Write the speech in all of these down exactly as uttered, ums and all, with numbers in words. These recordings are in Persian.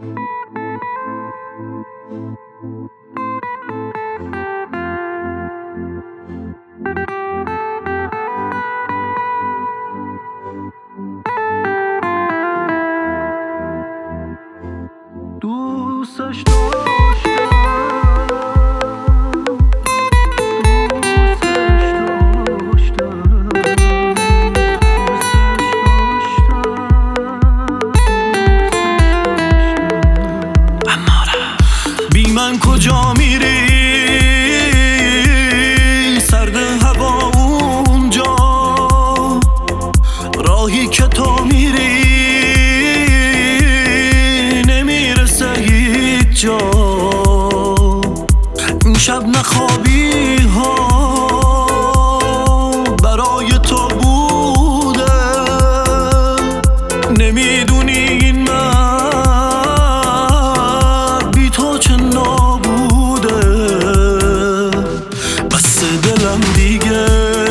دوستش داشتم بی من کجا میری سرد هوا اونجا راهی که تو میری نمیرسه هیچ جا این شب نخوابی ها برای تو بوده نمیدونی این مرد بی تو چه نابوده بس دلم دیگه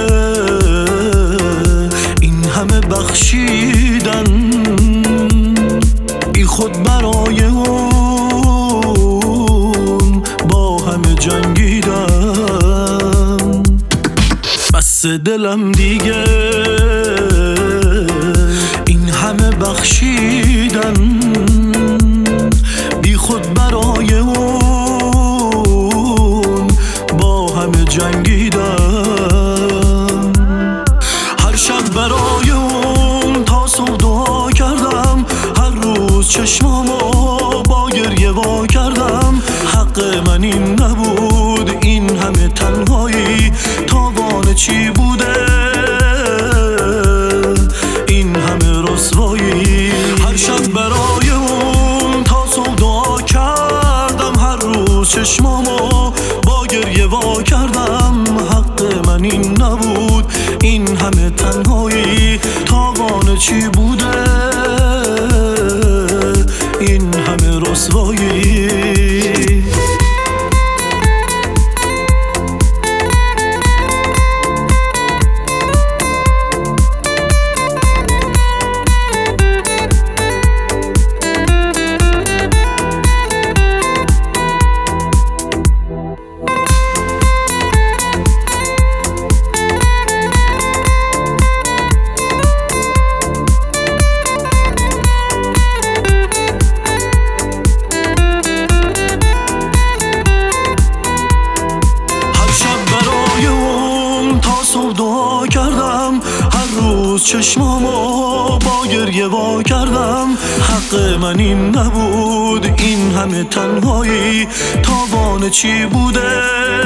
این همه بخشیدن بی خود برای اون با همه جنگیدم بس دلم دیگه این همه بخشیدن بی خود برای اون با همه جنگیدم هر شب برای اون تا صبح دعا کردم هر روز چشمامو با گریه وا کردم حق من این نبود این همه تنهایی تاوان چی بوده این همه رسوایی هر شب برای اون تا صبح دعا کردم هر روز چشمامو با گریه وا کردم حق من این نبود این همه تنهایی تاوان چی بوده این همه رسوایی دعا کردم هر روز چشمامو با گریه وا کردم حق من این نبود این همه تنهایی تاوان چی بوده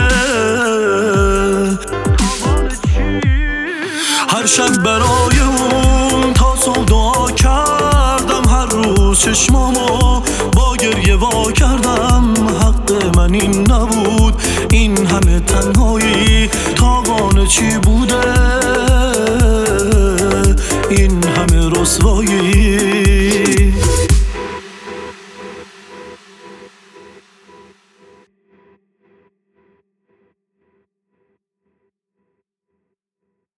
هر شب برای اون تا صبح دعا کردم هر روز چشمامو با گریه وا کردم حق من این نبود این همه تنهایی تاوان چی بوده این همه رسوایی